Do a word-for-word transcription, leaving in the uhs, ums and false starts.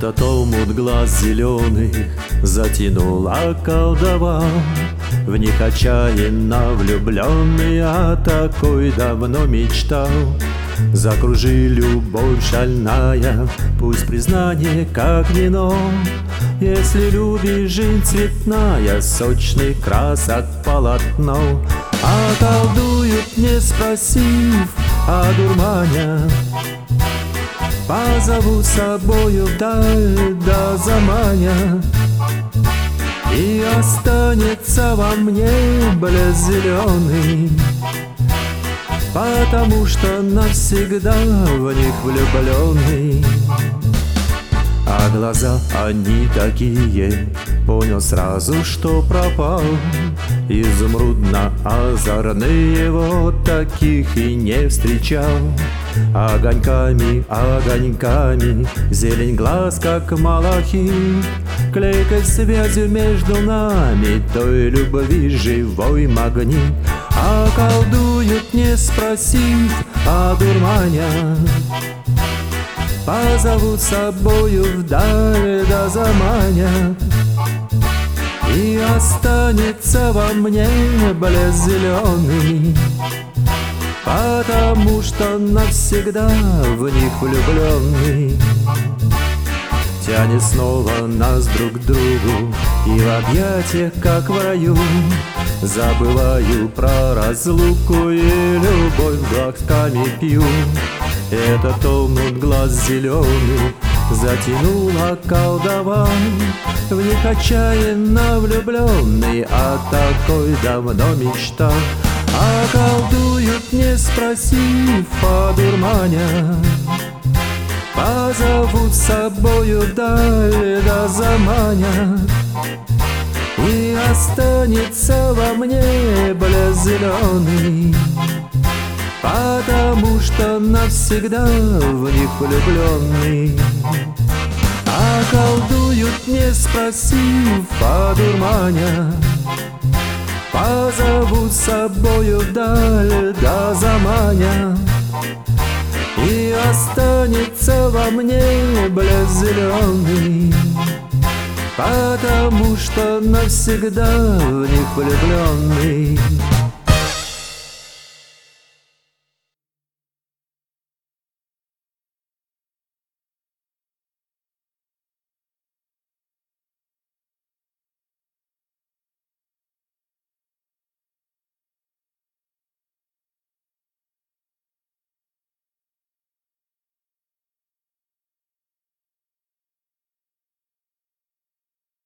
Этот омут глаз зеленых затянула колдова. В них отчаянно влюбленный, а такой давно мечтал. Закружи, любовь шальная, пусть признание как вино. Если любишь, жизнь цветная, сочный красок полотно. Околдуют, не спросив, одурманя. Позову с собою вдаль, да заманя. И останется во мне блеск зеленый, потому что навсегда в них влюбленный. А глаза они такие, понял сразу, что пропал. Изумрудно-озорные, вот таких и не встречал. Огоньками, огоньками, зелень глаз, как малахит, клейкой связью между нами, той любви живой магнит. Околдуют, не спросив, одурманя. Позовут с собою вдаль, да заманят. И останется во мне блеск зеленый, потому что навсегда в них влюбленный. Тянет снова нас друг к другу, и в объятиях, как в раю, забываю про разлуку и любовь глотками пью. Этот омут глаз зеленый затянула колдова. В них отчаянно влюбленный, а такой давно мечтал. Околдуют, не спросив, одурманя. Позовут с собою вдаль, да заманят. И останется во мне блеск зеленый, потому что навсегда в них влюбленный. Околдуют, не спросив, одурманя. Позовут с собою вдаль, да заманят. И останется во мне блеск зеленый, потому что навсегда в них влюбленный.